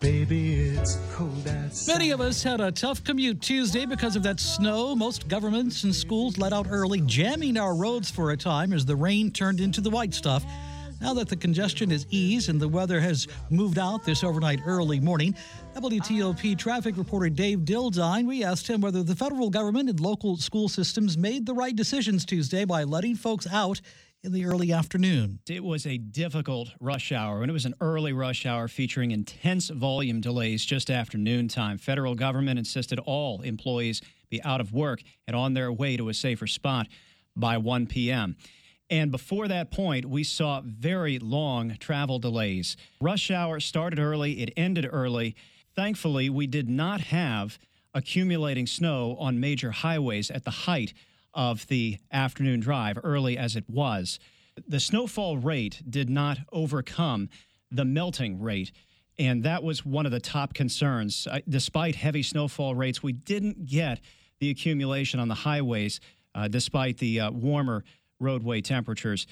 Baby, it's cold outside. Many of us had a tough commute Tuesday because of that snow. Most governments and schools let out early, jamming our roads for a time as the rain turned into the white stuff. Now that the congestion has eased and the weather has moved out this overnight early morning, WTOP traffic reporter Dave Dildine, we asked him whether the federal government and local school systems made the right decisions Tuesday by letting folks out in the early afternoon. It was a difficult rush hour, and it was an early rush hour featuring intense volume delays just after noontime. Federal government insisted all employees be out of work and on their way to a safer spot by 1 p.m. And before that point, we saw very long travel delays. Rush hour started early, it ended early. Thankfully, we did not have accumulating snow on major highways at the height of the afternoon drive, early as it was. The snowfall rate did not overcome the melting rate, and that was one of the top concerns. Despite heavy snowfall rates, we didn't get the accumulation on the highways, despite the warmer roadway temperatures.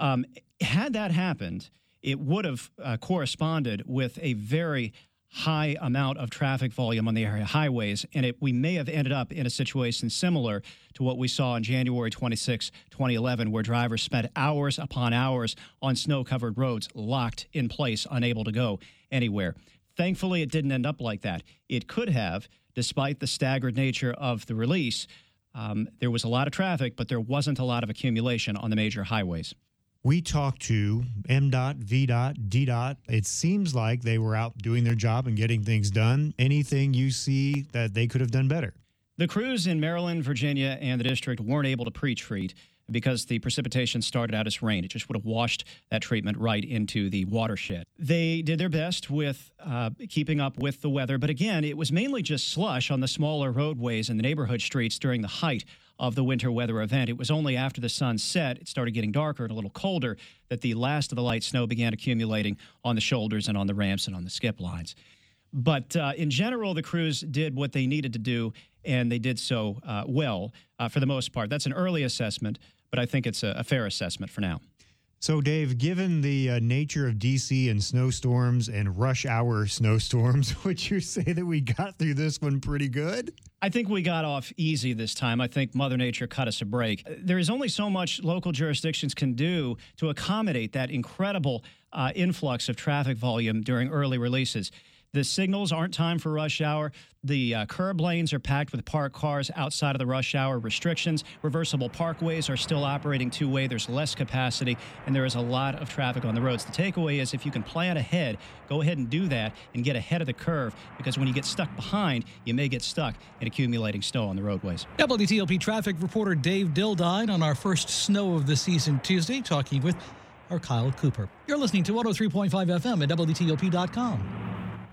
Had that happened, it would have corresponded with a very high amount of traffic volume on the area highways, and we may have ended up in a situation similar to what we saw on January 26, 2011, where drivers spent hours upon hours on snow-covered roads, locked in place, unable to go anywhere. Thankfully, it didn't end up like that. It could have, despite the staggered nature of the release. There was a lot of traffic, but there wasn't a lot of accumulation on the major highways. We talked to MDOT, VDOT, DDOT. It seems like they were out doing their job and getting things done. Anything you see that they could have done better? The crews in Maryland, Virginia, and the district weren't able to pre-treat because the precipitation started out as rain. It just would have washed that treatment right into the watershed. They did their best with keeping up with the weather, but again, it was mainly just slush on the smaller roadways and the neighborhood streets during the height of the winter weather event. It was only after the sun set, it started getting darker and a little colder, that the last of the light snow began accumulating on the shoulders and on the ramps and on the skip lines. But in general, the crews did what they needed to do, and they did so well for the most part. That's an early assessment, but I think it's a fair assessment for now. So, Dave, given the nature of D.C. and snowstorms and rush hour snowstorms, would you say that we got through this one pretty good? I think we got off easy this time. I think Mother Nature cut us a break. There is only so much local jurisdictions can do to accommodate that incredible influx of traffic volume during early releases. The signals aren't timed for rush hour. The curb lanes are packed with parked cars outside of the rush hour restrictions. Reversible parkways are still operating two-way. There's less capacity, and there is a lot of traffic on the roads. The takeaway is if you can plan ahead, go ahead and do that and get ahead of the curve, because when you get stuck behind, you may get stuck in accumulating snow on the roadways. WTOP traffic reporter Dave Dildine on our first snow of the season Tuesday, talking with our Kyle Cooper. You're listening to 103.5 FM at WTOP.com.